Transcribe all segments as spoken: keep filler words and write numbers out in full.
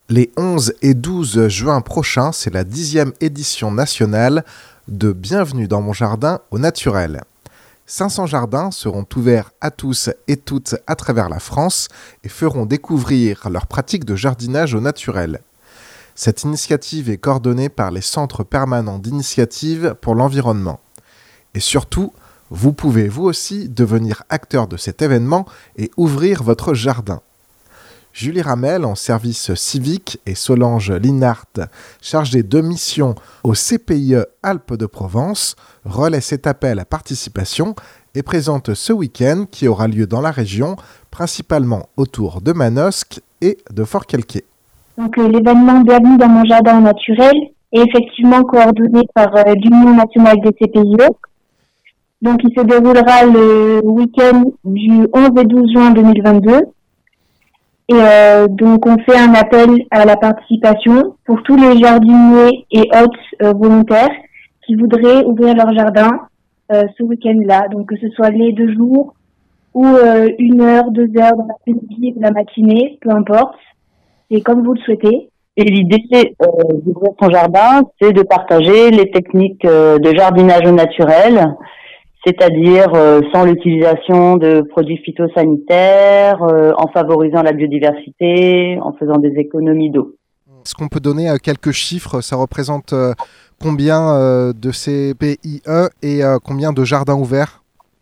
Les onze et douze juin prochains, c'est la dixième édition nationale de Bienvenue dans mon jardin au naturel. cinq cents jardins seront ouverts à tous et toutes à travers la France et feront découvrir leurs pratiques de jardinage au naturel. Cette initiative est coordonnée par les centres permanents d'initiative pour l'environnement. Et surtout, vous pouvez vous aussi devenir acteur de cet événement et ouvrir votre jardin. Julie Ramel, en service civique, et Solange Linhart, chargée de mission au C P I E Alpes-de-Provence, relaient cet appel à participation et présentent ce week-end qui aura lieu dans la région, principalement autour de Manosque et de Forcalquier. Donc euh, l'événement Bienvenue dans mon jardin naturel est effectivement coordonné par euh, l'Union nationale des C P I E. Donc il se déroulera le week-end du onze et douze juin deux mille vingt-deux. Et euh, donc on fait un appel à la participation pour tous les jardiniers et hôtes euh, volontaires qui voudraient ouvrir leur jardin euh, ce week-end-là. Donc que ce soit les deux jours ou euh, une heure, deux heures dans l'après-midi ou la matinée, peu importe. C'est comme vous le souhaitez. Et l'idée euh, d'ouvrir son jardin, c'est de partager les techniques euh, de jardinage au naturel, c'est-à-dire euh, sans l'utilisation de produits phytosanitaires, euh, en favorisant la biodiversité, en faisant des économies d'eau. Est-ce qu'on peut donner euh, quelques chiffres ? Ça représente euh, combien euh, de C P I E et euh, combien de jardins ouverts ?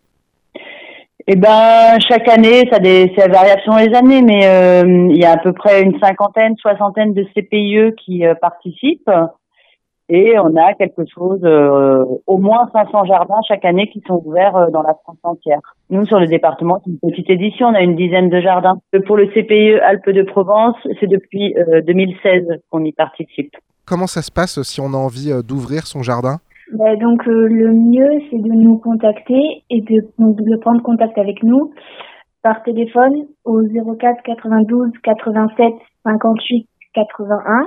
Eh ben, chaque année, ça des, c'est variable selon les années, mais euh, il y a à peu près une cinquantaine, soixantaine de C P I E qui euh, participent. Et on a quelque chose, euh, au moins cinq cents jardins chaque année qui sont ouverts euh, dans la France entière. Nous, sur le département, c'est une petite édition, on a une dizaine de jardins. Pour le C P I E Alpes-de-Provence, c'est depuis euh, deux mille seize qu'on y participe. Comment ça se passe si on a envie euh, d'ouvrir son jardin ? Bah, donc euh, le mieux, c'est de nous contacter et de, de prendre contact avec nous par téléphone au zéro quatre quatre-vingt-douze quatre-vingt-sept cinquante-huit quatre-vingt-un.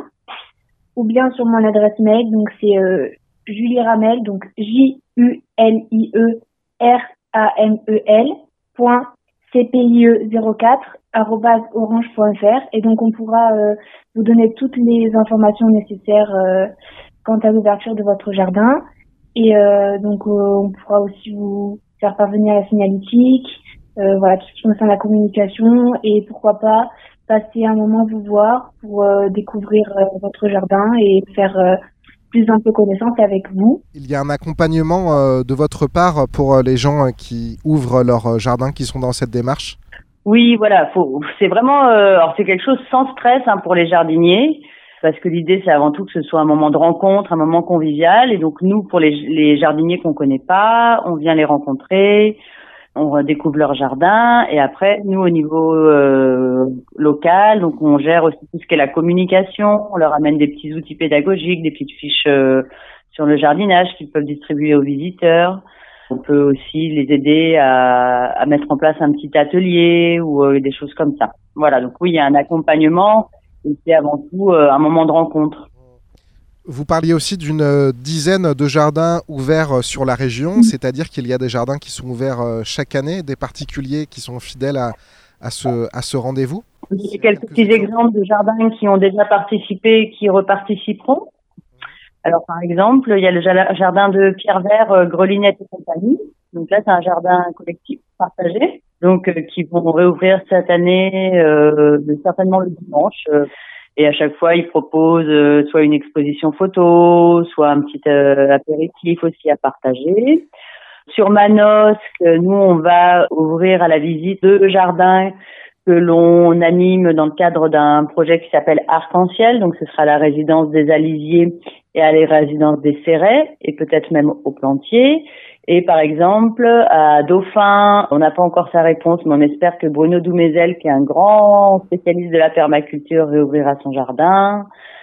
Ou bien sur mon adresse mail, donc c'est euh, Julie Ramel, donc J U L I E R A M E L point C P I E zéro quatre arobase orange point f r, et donc on pourra euh, vous donner toutes les informations nécessaires euh, quant à l'ouverture de votre jardin, et euh, donc euh, on pourra aussi vous faire parvenir la signalétique, euh, voilà, tout ce qui concerne la communication, et pourquoi pas passer un moment vous voir pour euh, découvrir euh, votre jardin et faire euh, plus un peu connaissance avec vous. Il y a un accompagnement euh, de votre part pour euh, les gens euh, qui ouvrent leur euh, jardin, qui sont dans cette démarche ? Oui, voilà, faut, c'est vraiment, euh, alors c'est quelque chose sans stress hein, pour les jardiniers, parce que l'idée c'est avant tout que ce soit un moment de rencontre, un moment convivial, et donc nous, pour les, les jardiniers qu'on connaît pas, on vient les rencontrer, on découvre leur jardin, et après, nous, au niveau euh, local, donc on gère aussi tout ce qui est la communication, on leur amène des petits outils pédagogiques, des petites fiches euh, sur le jardinage qu'ils peuvent distribuer aux visiteurs. On peut aussi les aider à, à mettre en place un petit atelier ou euh, des choses comme ça. Voilà, donc oui, il y a un accompagnement, et c'est avant tout euh, un moment de rencontre. Vous parliez aussi d'une dizaine de jardins ouverts sur la région, c'est-à-dire qu'il y a des jardins qui sont ouverts chaque année, des particuliers qui sont fidèles à, à ce, à ce rendez-vous. Il y a quelques petits exemples de jardins qui ont déjà participé et qui reparticiperont. Alors par exemple, il y a le jardin de Pierre Vert, Grelinette et compagnie. Donc là, c'est un jardin collectif partagé, donc euh, qui vont réouvrir cette année, euh, certainement le dimanche. Euh, Et à chaque fois, ils proposent euh, soit une exposition photo, soit un petit euh, apéritif aussi à partager. Sur Manosque, nous, on va ouvrir à la visite deux jardins que l'on anime dans le cadre d'un projet qui s'appelle Arc-en-Ciel. Donc, ce sera la résidence des Alisiers et à la résidence des Serrets, et peut-être même au Plantier. Et par exemple, à Dauphin, on n'a pas encore sa réponse, mais on espère que Bruno Doumézel, qui est un grand spécialiste de la permaculture, réouvrira son jardin.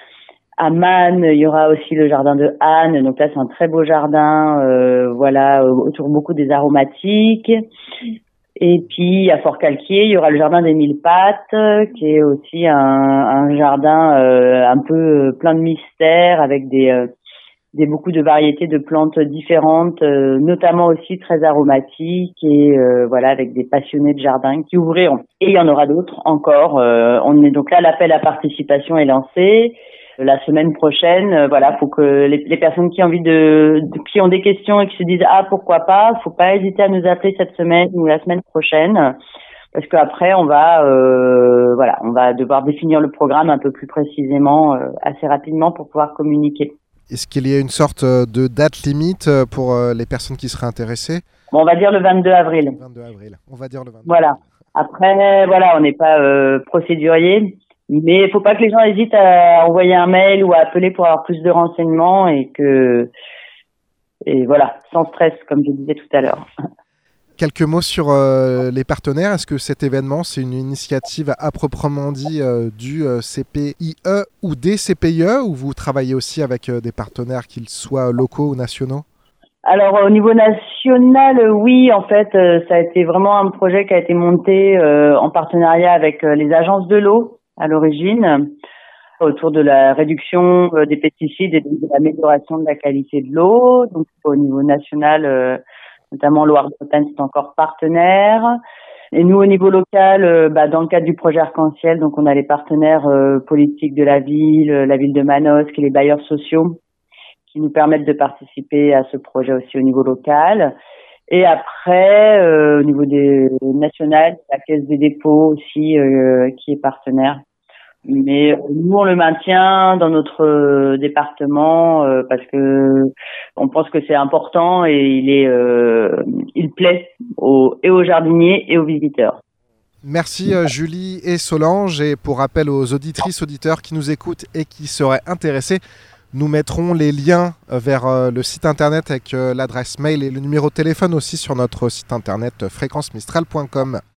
À Man, il y aura aussi le jardin de Anne, donc là c'est un très beau jardin, euh, voilà, autour beaucoup des aromatiques. Et puis à Forcalquier, il y aura le jardin des Mille Pattes, qui est aussi un, un jardin euh, un peu plein de mystères, avec des... Euh, des beaucoup de variétés de plantes différentes, euh, notamment aussi très aromatiques et euh, voilà, avec des passionnés de jardin qui ouvriront. Et il y en aura d'autres encore. Euh, on est donc là, l'appel à participation est lancé. La semaine prochaine, euh, voilà, faut que les, les personnes qui ont envie de, de, qui ont des questions et qui se disent ah pourquoi pas, faut pas hésiter à nous appeler cette semaine ou la semaine prochaine, parce qu'après on va, euh, voilà, on va devoir définir le programme un peu plus précisément, euh, assez rapidement pour pouvoir communiquer. Est-ce qu'il y a une sorte de date limite pour les personnes qui seraient intéressées ? Bon, on va dire le vingt-deux avril. vingt-deux avril. On va dire le vingt-deux. Voilà. Après, voilà, on n'est pas euh, procédurier. Mais il ne faut pas que les gens hésitent à envoyer un mail ou à appeler pour avoir plus de renseignements et que et voilà, sans stress, comme je disais tout à l'heure. Quelques mots sur euh, les partenaires. Est-ce que cet événement, c'est une initiative à proprement dit euh, du euh, C P I E ou des C P I E, ou vous travaillez aussi avec euh, des partenaires, qu'ils soient locaux ou nationaux ? Alors au niveau national, oui, en fait, euh, ça a été vraiment un projet qui a été monté euh, en partenariat avec euh, les agences de l'eau à l'origine, autour de la réduction euh, des pesticides et de l'amélioration de la qualité de l'eau. Donc au niveau national, euh, notamment Loire-Bretagne, c'est encore partenaire. Et nous, au niveau local, euh, bah, dans le cadre du projet Arc-en-Ciel, donc on a les partenaires euh, politiques de la ville, la ville de Manosque et les bailleurs sociaux qui nous permettent de participer à ce projet aussi au niveau local. Et après, euh, au niveau des national, la Caisse des dépôts aussi euh, qui est partenaire. Mais nous, on le maintient dans notre euh, département euh, parce que on pense que c'est important et il est, euh, il plaît aux, et aux jardiniers et aux visiteurs. Merci euh, Julie et Solange. Et pour rappel aux auditrices, auditeurs qui nous écoutent et qui seraient intéressés, nous mettrons les liens vers euh, le site internet avec euh, l'adresse mail et le numéro de téléphone aussi sur notre site internet euh, fréquence mistral point com.